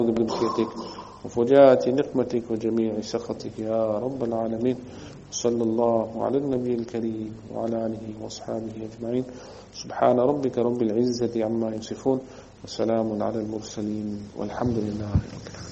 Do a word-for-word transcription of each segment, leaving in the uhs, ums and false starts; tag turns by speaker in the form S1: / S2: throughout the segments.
S1: بملكتك وفجاءة نقمتك وجميع سخطك يا رب العالمين. صلى الله على النبي الكريم وعلى آله وأصحابه أجمعين. سبحان ربك رب العزة عما يصفون وسلام على المرسلين والحمد لله رب العالمين.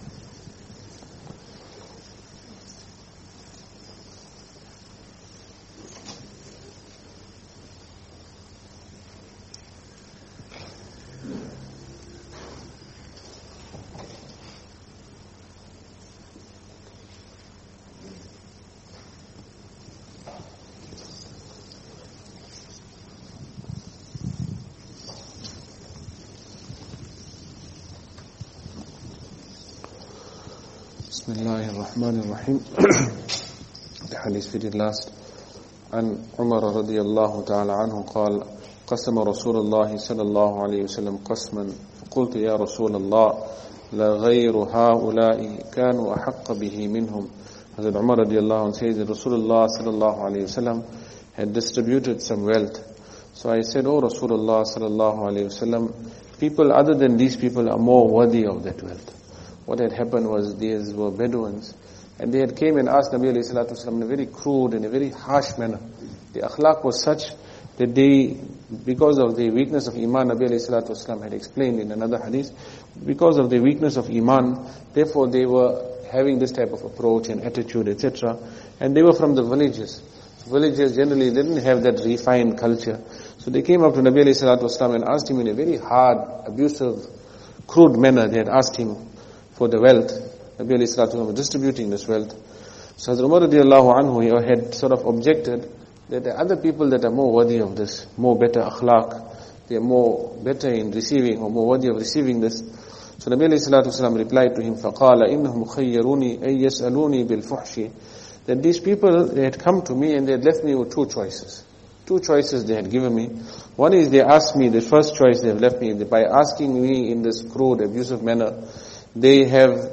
S1: بسم الله الرحمن الرحيم. The hadith we did last. عن عمر رضي الله تعالى عنه قال قسم رسول الله صلى الله عليه وسلم قسما فقلت يا رسول الله لغير هؤلاء كانوا أحق به منهم. Hazrat Umar رضي الله عنه says that Rasulullah صلى الله عليه وسلم had distributed some wealth. So I said, oh Rasulullah صلى الله عليه وسلم, people other than these people are more worthy of that wealth. What had happened was these were Bedouins, and they had came and asked Nabi alayhi salatu wasalam in a very crude and a very harsh manner. The akhlaq was such that they, because of the weakness of Iman, Nabi alayhi salatu wasalam had explained in another hadith, because of the weakness of Iman, therefore they were having this type of approach and attitude, et cetera. And they were from the villages. Villages generally didn't have that refined culture. So they came up to Nabi alayhi salatu wasalam and asked him in a very hard, abusive, crude manner. They had asked him for the wealth. Nabi alayhi salatu wasalam was distributing this wealth. So Hazrat Umar radiallahu anhu, he had sort of objected that there are other people that are more worthy of this, more better akhlaq, they are more better in receiving or more worthy of receiving this. So Nabi alayhi salatu wasalam replied to him, فَقَالَ إِنَّهُمْ خَيَّرُونِي أَيْ يَسْأَلُونِي بِالْفُحْشِ, that these people, they had come to me and they had left me with two choices. Two choices they had given me. One is they asked me, the first choice they have left me, by asking me in this crude, abusive manner, they have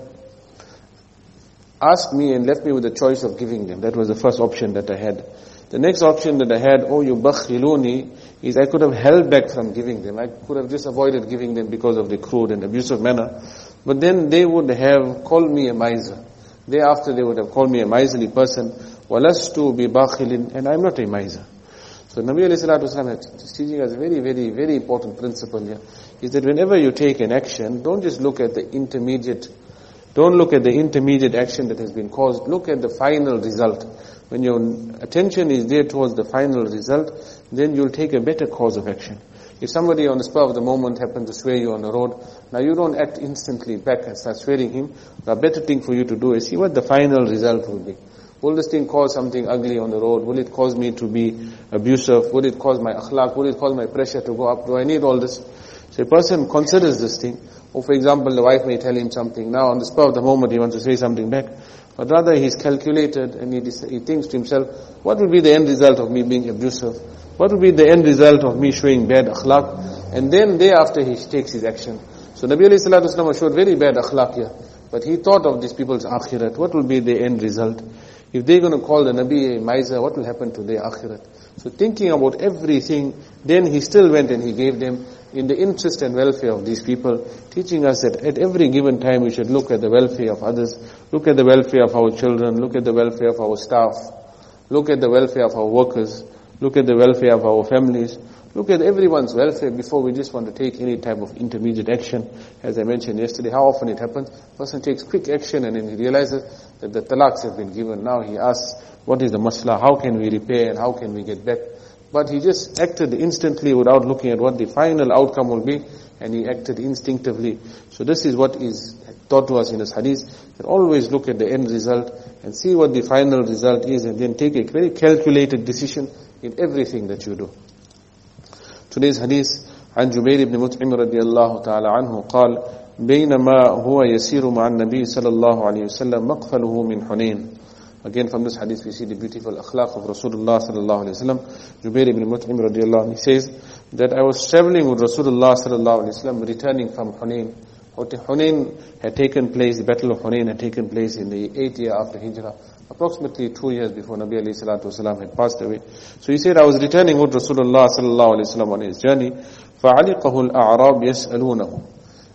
S1: asked me and left me with the choice of giving them. That was the first option that I had. The next option that I had, oh yubakhiluni, is I could have held back from giving them. I could have just avoided giving them because of the crude and abusive manner. But then they would have called me a miser. Thereafter they would have called me a miserly person. Walastu bi bakhilin, and I'm not a miser. So Nabi alayhi salatu wasalam is teaching us a very, very, very important principle here. Is that whenever you take an action, don't just look at the intermediate, don't look at the intermediate action that has been caused, look at the final result. When your attention is there towards the final result, then you'll take a better course of action. If somebody on the spur of the moment happens to swear you on the road, now you don't act instantly back and start swearing him. The better thing for you to do is see what the final result will be. Will this thing cause something ugly on the road? Will it cause me to be abusive? Will it cause my akhlaq? Will it cause my pressure to go up? Do I need all this? So a person considers this thing. Or for example, the wife may tell him something. Now on the spur of the moment he wants to say something back. But rather he's calculated and he, he thinks to himself, what will be the end result of me being abusive? What will be the end result of me showing bad akhlaq? And then thereafter he takes his action. So Nabi alayhi salatu wasalam showed very bad akhlaq here. But he thought of these people's akhirat. What will be the end result? If they're going to call the Nabi a miser, what will happen to their akhirat? So thinking about everything, then he still went and he gave them in the interest and welfare of these people, teaching us that at every given time we should look at the welfare of others, look at the welfare of our children, look at the welfare of our staff, look at the welfare of our workers, look at the welfare of our families, look at everyone's welfare before we just want to take any type of intermediate action. As I mentioned yesterday, how often it happens, a person takes quick action and then he realizes that the talaqs have been given. Now he asks, what is the masla, how can we repair and how can we get back? But he just acted instantly without looking at what the final outcome will be, and he acted instinctively. So this is what is taught to us in this hadith, that always look at the end result and see what the final result is, and then take a very calculated decision in everything that you do. Today's hadith, عن جبير بن مطعم رضي الله تعالى عنه قال بينما هو يسير مع النبي صلى الله عليه وسلم مقفله من حنين. Again from this hadith we see the beautiful akhlaq of Rasulullah sallallahu alayhi wa sallam. Jubair ibn Mut'im radiallahu anhu, he says that I was traveling with Rasulullah sallallahu alayhi wa sallam returning from Hunain. Hunain had taken place, the battle of Hunain had taken place in the eighth year after Hijrah, approximately two years before Nabi alayhi salatu wasalam had passed away. So he said, I was returning with Rasulullah sallallahu alayhi wa sallam on his journey. فَعَلِقَهُ الْأَعْرَابِ يَسْأَلُونَهُ.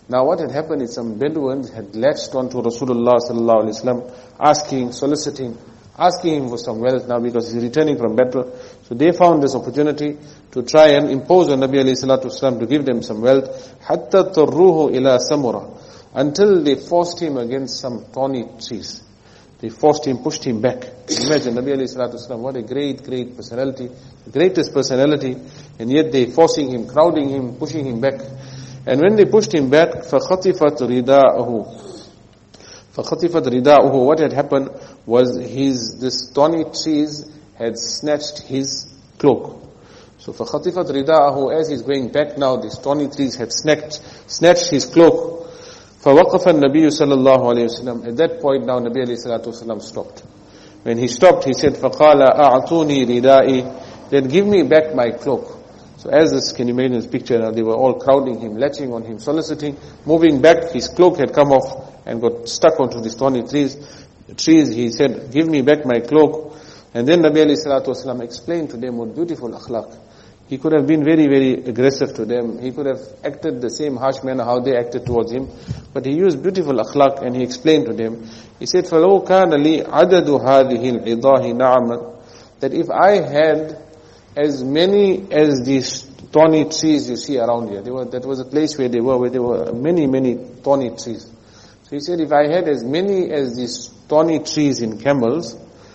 S1: Now what had happened is some Bedouins had latched onto Rasulullah sallallahu alaihi wasallam, asking, soliciting, asking him for some wealth now because he's returning from battle. So they found this opportunity to try and impose on Nabi alayhi salatu wasallam to give them some wealth. Hatta tarruhu ila samura, until they forced him against some thorny trees. They forced him, pushed him back. Imagine Nabi alayhi salatu wasallam, what a great, great personality, the greatest personality, and yet they forcing him, crowding him, pushing him back. And when they pushed him back, فَخَطِفَتْ رِدَاءَهُ فَخَطِفَتْ رِدَاءَهُ What had happened was his, this thorny trees had snatched his cloak. So فَخَطِفَتْ رِدَاءَهُ, as he's going back now, these thorny trees had snatched, snatched his cloak. فَوَقَفَ النَّبِيُّ صَلَى اللَّهُ عَلَيْهِ وسلم. At that point now, Nabi alayhi salatu wasalam stopped. When he stopped, he said, فَقَالَ أَعْطُونِي رِدَائِي Then give me back my cloak. So as this, can you imagine this picture now, they were all crowding him, latching on him, soliciting, moving back, his cloak had come off and got stuck onto these thorny trees. The trees, he said, give me back my cloak. And then Nabi alayhi salatu wasalam explained to them what beautiful akhlaq. He could have been very, very aggressive to them. He could have acted the same harsh manner how they acted towards him. But he used beautiful akhlaq and he explained to them. He said, فَلَوْ كَانَ لِي عَدَدُ هَذِهِ الْعِضَاهِ نَعَمًا That if I had as many as these thorny trees you see around here. They were, that was a place where they were, where there were many, many thorny trees. So he said, if I had as many as these thorny trees in camels,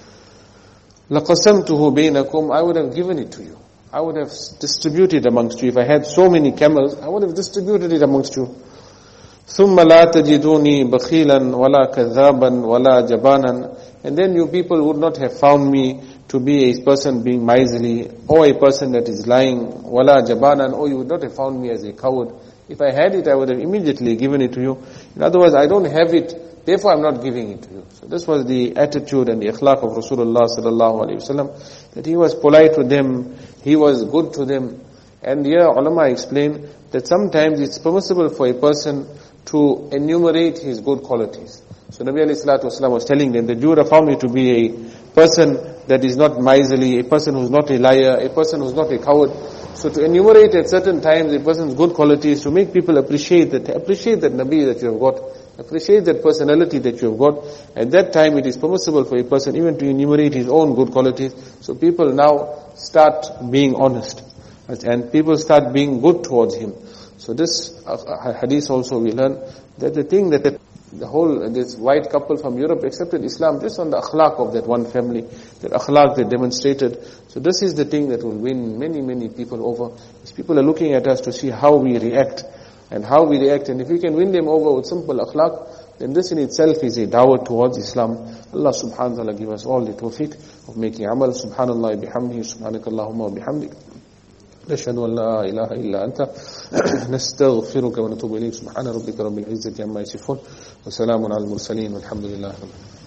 S1: لَقَسَمْتُهُ بَيْنَكُمْ I would have given it to you. I would have distributed amongst you. If I had so many camels, I would have distributed it amongst you. ثُمَّ لَا تَجِدُونِي بَخِيلًا وَلَا كَذَّابًا وَلَا جَبَانًا And then you people would not have found me to be a person being miserly, or a person that is lying, wala jabanan, or you would not have found me as a coward. If I had it, I would have immediately given it to you. In other words, I don't have it, therefore I'm not giving it to you. So this was the attitude and the akhlaq of Rasulullah sallallahu alaihi wasallam, that he was polite to them, he was good to them. And here ulama explain that sometimes it's permissible for a person to enumerate his good qualities. So Nabi alayhi salatu wasallam was telling them that you would have found me to be a person that is not miserly, a person who's not a liar, a person who's not a coward. So to enumerate at certain times a person's good qualities, to make people appreciate that, appreciate that Nabi that you have got, appreciate that personality that you have got. At that time it is permissible for a person even to enumerate his own good qualities. So people now start being honest. And people start being good towards him. So this hadith also we learn that the thing that the The whole, this white couple from Europe accepted Islam just on the akhlaq of that one family, that akhlaq they demonstrated. So this is the thing that will win many, many people over. These people are looking at us to see how we react and how we react. And if we can win them over with simple akhlaq, then this in itself is a dawah towards Islam. Allah subhanahu wa ta'ala give us all the tawfiq of making amal. Subhanallah bihamdihi, subhanakallahumma wa bihamdik. نشهد أن لا إله إلا أنت نستغفرك ونتوب إليك سبحان ربك رب العزة عما يصفون وسلام على المرسلين والحمد لله رب العالمين